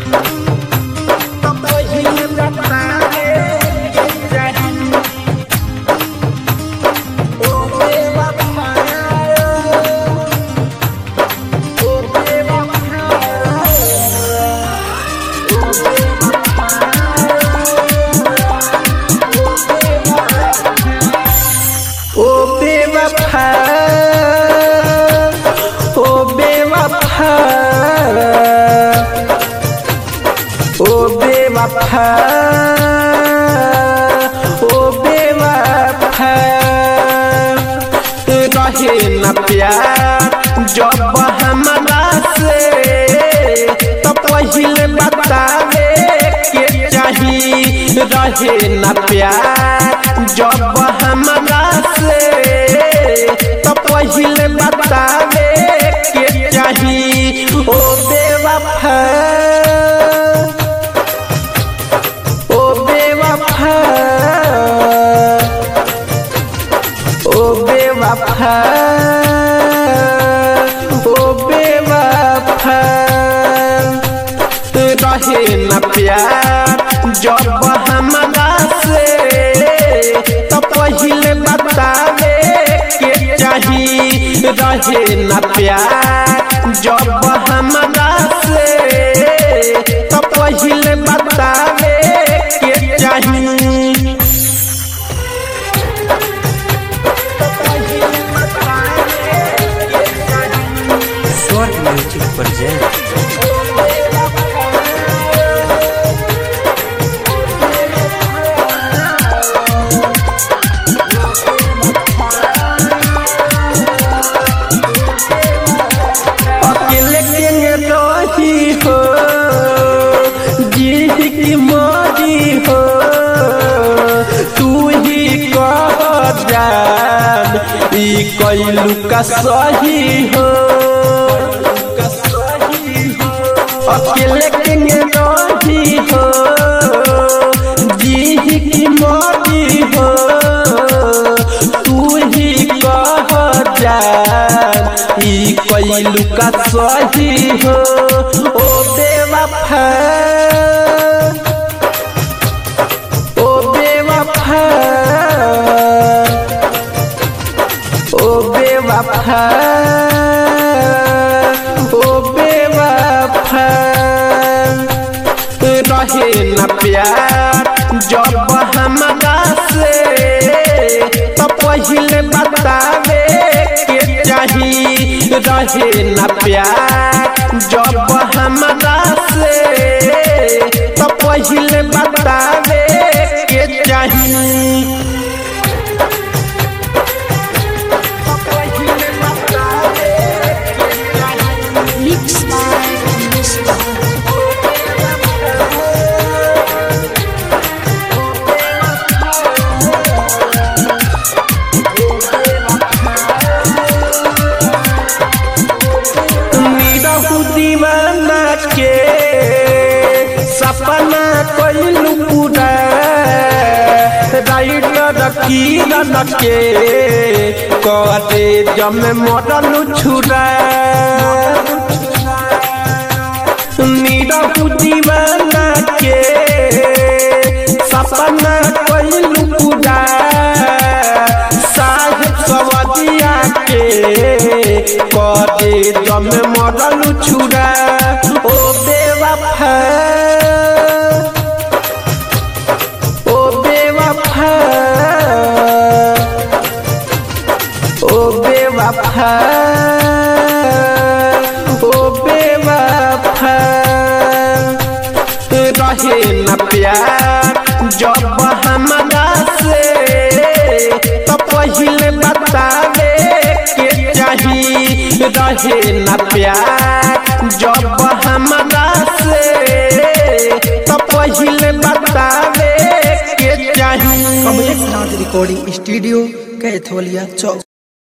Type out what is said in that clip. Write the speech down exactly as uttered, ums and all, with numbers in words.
ओ बेवफा ओ बेवफा रहे न प्यार जब हमरा से तो पहले बतावे के चाही रहे न प्यार जब हमरा से तो पहले बतावे के चाही ओ बेवफा ओ बेवफा ओ बेवफा रहे न प्यार जब हमरा से तो पहले बतावे के चाही रहे न प्यार जब हमरा से तो पहले बतावे के चाही म्यूजिक प्रेजेंट अकेले के रही हो जी की मरी हो तू ही कह जान ई कैलू का सही हो अकेले के रही हो जी की मरी हो तू ही कह जान ई कैलू का सही हो ओ बेवफा ओ बेवफा ओ बेवफा ओ बेवफा रहे न प्यार जब हमरा से तो पहले बतावे के चाही रहे न प्यार जब हमरा से तो पहले बतावे के चाही दीवाना के सपना कैलू पूरा राइटर किरण के करे जम मरलू छुरा नीरहु दीवाना के सपना कैलू पूरा साहिब सवदिया के करे जम मरलू छुरा ओ बेवफा ओ बेवफा ओ बेवफा ओ बेवफा रहे न प्यार जब हमरा से तो पहले बतावे के चाही रहे न प्यार जब हमरा से तो पहले बतावे के चाही कमलेश नाथ रिकॉर्डिंग स्टूडियो कैथोलिया चौक।